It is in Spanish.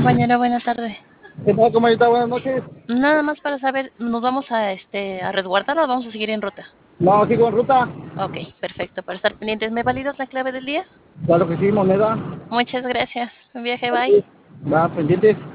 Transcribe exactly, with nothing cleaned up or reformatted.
compañero, buena tarde. ¿Qué tal, compañita? Buenas noches. Nada más para saber, ¿nos vamos a este a resguardar o vamos a seguir en ruta? No, sigo en ruta. Ok, perfecto, para estar pendientes. ¿Me validas la clave del día? Claro que sí, moneda. Muchas gracias. Un viaje, bye. Va, pendientes.